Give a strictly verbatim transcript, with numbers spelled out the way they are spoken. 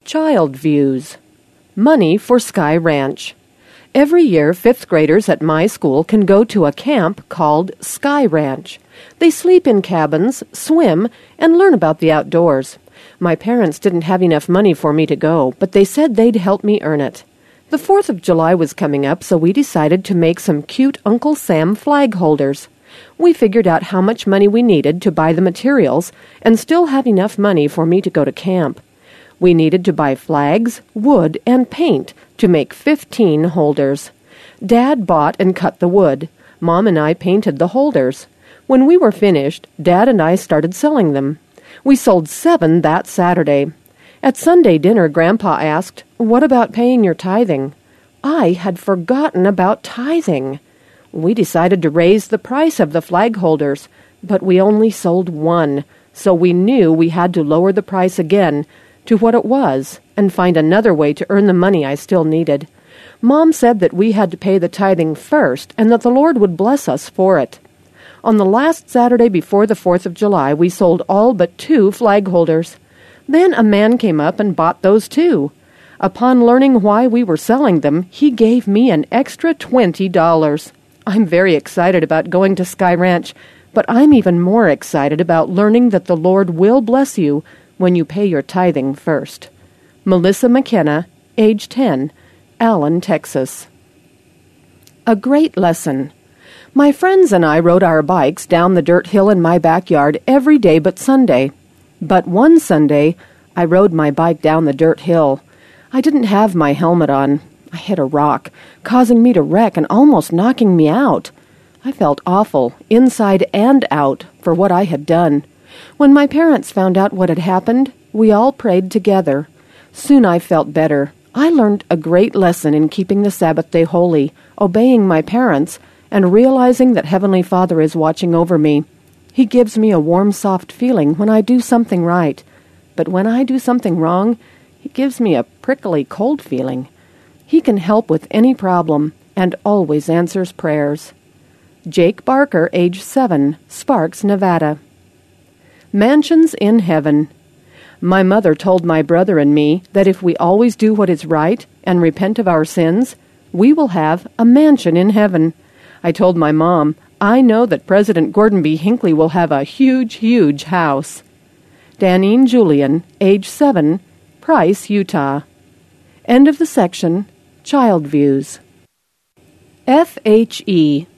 Child Views. Money for Sky Ranch. Every year, fifth graders at my school can go to a camp called Sky Ranch. They sleep in cabins, swim, and learn about the outdoors. My parents didn't have enough money for me to go, but they said they'd help me earn it. The fourth of July was coming up, so we decided to make some cute Uncle Sam flag holders. We figured out how much money we needed to buy the materials and still have enough money for me to go to camp. We needed to buy flags, wood, and paint to make fifteen holders. Dad bought and cut the wood. Mom and I painted the holders. When we were finished, Dad and I started selling them. We sold seven that Saturday. At Sunday dinner, Grandpa asked, "What about paying your tithing?" I had forgotten about tithing. We decided to raise the price of the flag holders, but we only sold one, so we knew we had to lower the price again to what it was and find another way to earn the money I still needed. Mom said that we had to pay the tithing first and that the Lord would bless us for it. On the last Saturday before the fourth of July, we sold all but two flag holders. Then a man came up and bought those too. Upon learning why we were selling them, he gave me an extra twenty dollars. I'm very excited about going to Sky Ranch, but I'm even more excited about learning that the Lord will bless you when you pay your tithing first. Melissa McKenna, age ten, Allen, Texas. A great lesson. My friends and I rode our bikes down the dirt hill in my backyard every day but Sunday. But one Sunday, I rode my bike down the dirt hill. I didn't have my helmet on. I hit a rock, causing me to wreck and almost knocking me out. I felt awful, inside and out, for what I had done. When my parents found out what had happened, we all prayed together. Soon I felt better. I learned a great lesson in keeping the Sabbath day holy, obeying my parents, and realizing that Heavenly Father is watching over me. He gives me a warm, soft feeling when I do something right. But when I do something wrong, He gives me a prickly, cold feeling. He can help with any problem and always answers prayers. Jake Barker, age seven, Sparks, Nevada. Mansions in Heaven. My mother told my brother and me that if we always do what is right and repent of our sins, we will have a mansion in heaven. I told my mom, I know that President Gordon B. Hinckley will have a huge, huge house. Danine Julian, age seven, Price, Utah. End of the section. Child Views. F H E